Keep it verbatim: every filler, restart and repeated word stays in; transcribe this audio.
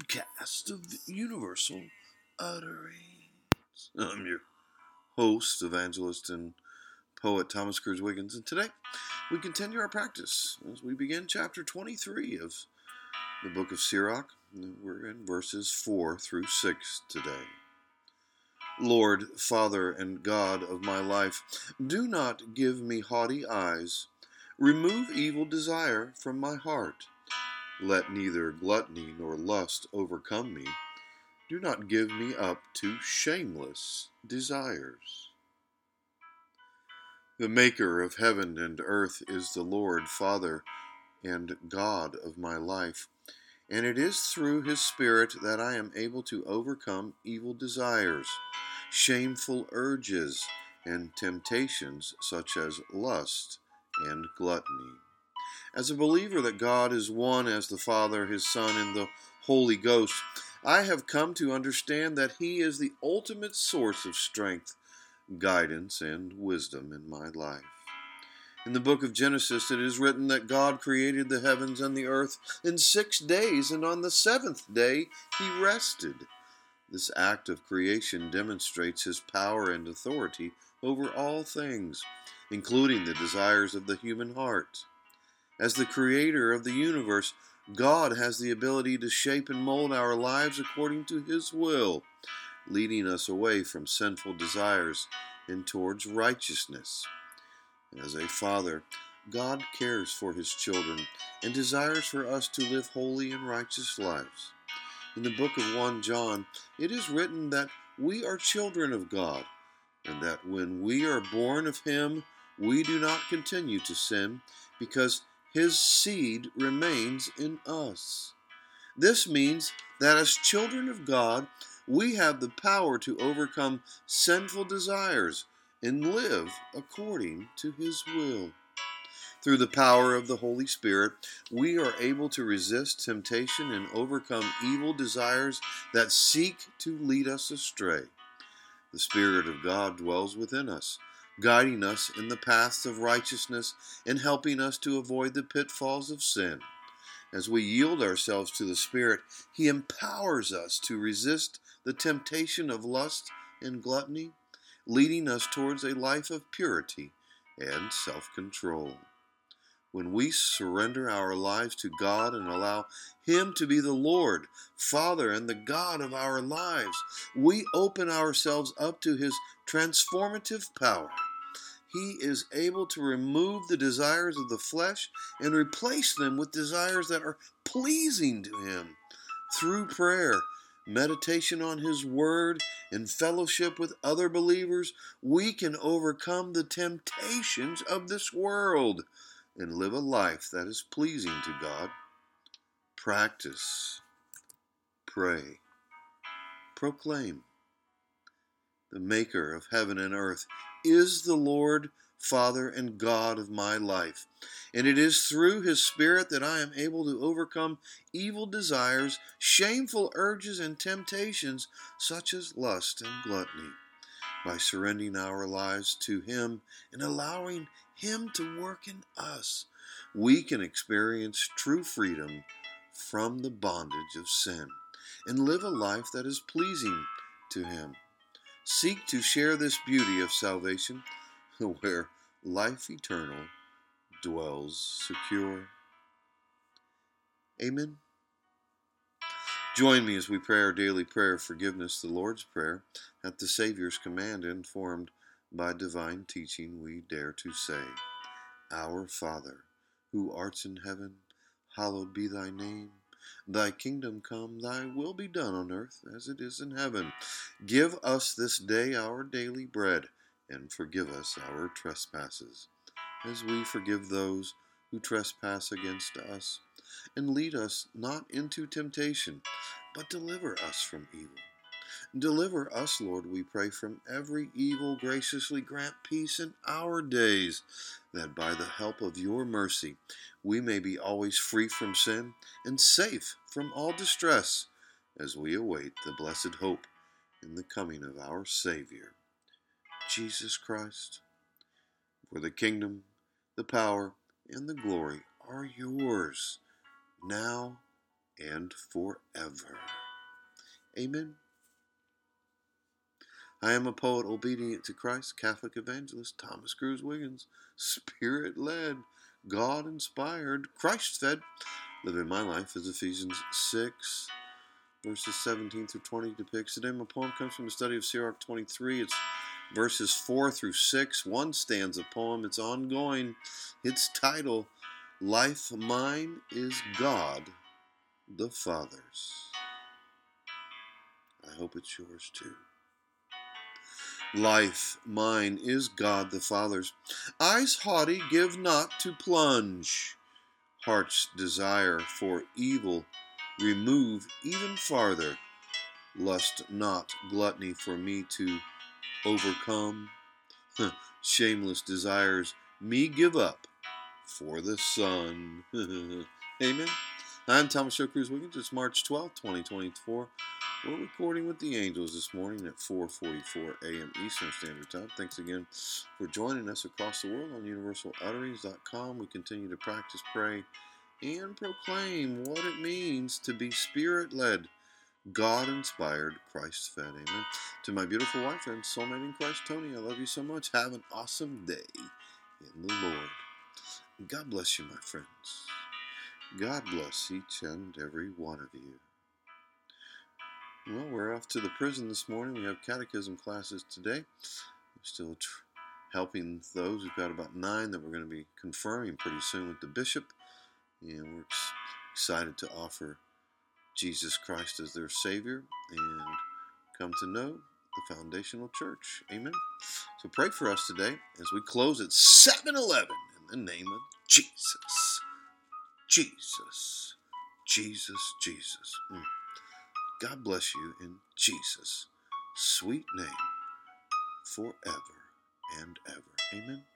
podcast of Universal Utterings. I'm your host, evangelist, and poet Thomas Cruz Wiggins, and today we continue our practice as we begin chapter twenty-three of the book of Sirach. We're in verses four through six today. Lord, Father, and God of my life, do not give me haughty eyes. Remove evil desire from my heart. Let neither gluttony nor lust overcome me. Do not give me up to shameless desires. The Maker of heaven and earth is the Lord, Father, and God of my life, and it is through His Spirit that I am able to overcome evil desires, shameful urges, and temptations such as lust and gluttony. As a believer that God is one as the Father, His Son, and the Holy Ghost, I have come to understand that He is the ultimate source of strength, guidance, and wisdom in my life. In the book of Genesis, it is written that God created the heavens and the earth in six days, and on the seventh day He rested. This act of creation demonstrates His power and authority over all things, including the desires of the human heart. As the creator of the universe, God has the ability to shape and mold our lives according to His will, leading us away from sinful desires and towards righteousness. As a father, God cares for His children and desires for us to live holy and righteous lives. In the book of First John, it is written that we are children of God, and that when we are born of Him, we do not continue to sin, because His seed remains in us. This means that as children of God, we have the power to overcome sinful desires and live according to His will. Through the power of the Holy Spirit, we are able to resist temptation and overcome evil desires that seek to lead us astray. The Spirit of God dwells within us, guiding us in the paths of righteousness and helping us to avoid the pitfalls of sin. As we yield ourselves to the Spirit, He empowers us to resist the temptation of lust and gluttony, leading us towards a life of purity and self-control. When we surrender our lives to God and allow Him to be the Lord, Father, and the God of our lives, we open ourselves up to His transformative power. He is able to remove the desires of the flesh and replace them with desires that are pleasing to Him. Through prayer, meditation on His Word, and fellowship with other believers, we can overcome the temptations of this world and live a life that is pleasing to God. Practice, pray, proclaim. The Maker of heaven and earth is the Lord, Father, and God of my life, and it is through His Spirit that I am able to overcome evil desires, shameful urges, and temptations such as lust and gluttony. By surrendering our lives to Him and allowing Him to work in us, we can experience true freedom from the bondage of sin and live a life that is pleasing to Him. Seek to share this beauty of salvation where life eternal dwells secure. Amen. Join me as we pray our daily prayer of forgiveness, the Lord's Prayer, at the Savior's command, informed by divine teaching. We dare to say, Our Father, who art in heaven, hallowed be thy name. Thy kingdom come, thy will be done on earth as it is in heaven. Give us this day our daily bread, and forgive us our trespasses, as we forgive those who trespass against us. And lead us not into temptation, but deliver us from evil. Deliver us, Lord, we pray, from every evil. Graciously grant peace in our days, that by the help of your mercy we may be always free from sin and safe from all distress, as we await the blessed hope in the coming of our Savior, Jesus Christ. For the kingdom, the power, and the glory are yours, now and forever. Amen. I am a poet obedient to Christ, Catholic evangelist Thomas Cruz Wiggins, Spirit-led, God-inspired, Christ-fed, living my life as Ephesians six, verses seventeen through twenty depicts. Today my poem comes from the study of Sirach twenty-three. It's verses four through six, one stanza poem. It's ongoing. Its title, Life Mine is God the Father's. I hope it's yours too. Life mine is God the Father's. Eyes haughty give not to plunge. Heart's desire for evil remove even farther. Lust not gluttony for me to overcome. Shameless desires me give up for the Son. Amen. I'm Thomas Joe Cruz Wiggins. It's March twelfth, twenty twenty-four. We're recording with the angels this morning at four forty-four a.m. Eastern Standard Time. Thanks again for joining us across the world on universal utterings dot com. We continue to practice, pray, and proclaim what it means to be Spirit-led, God-inspired, Christ-fed. Amen. To my beautiful wife and soulmate in Christ, Tony, I love you so much. Have an awesome day in the Lord. God bless you, my friends. God bless each and every one of you. Well, we're off to the prison this morning. We have catechism classes today. We're still tr- helping those. We've got about nine that we're going to be confirming pretty soon with the bishop. And we're ex- excited to offer Jesus Christ as their Savior and come to know the foundational church. Amen. So pray for us today as we close at seven eleven in the name of Jesus. Jesus. Jesus. Jesus. Mm. God bless you in Jesus' sweet name forever and ever. Amen.